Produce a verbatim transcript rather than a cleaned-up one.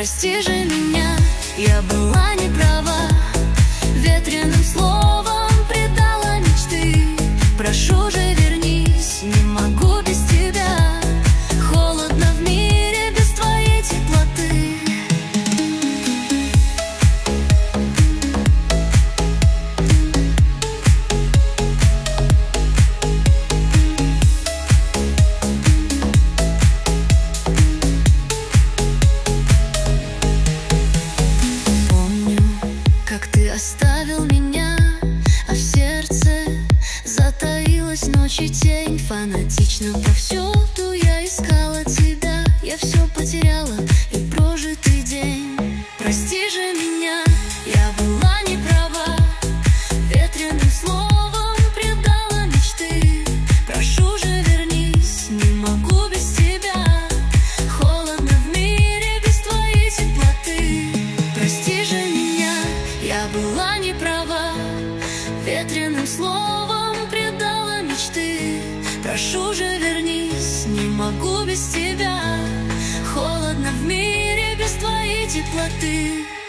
Прости же меня, я была не права, ветреным словом предала мечты. Прошу же, вернись, не могу без тебя. Холодно в мире без твоей теплоты. Оставил меня, а в сердце затаилась ночь и тень. Фанатично повсюду я искала тебя. Я все потеряла и прожитый день. Прости же меня, я была не права, ветреным словом предала мечты. Прошу же, вернись, не могу без тебя. Холодно в мире без твоей теплоты. Прости же меня, я была не права, ветреным словом предала мечты. Прошу же, вернись, не могу без тебя. Холодно в мире без твоей теплоты.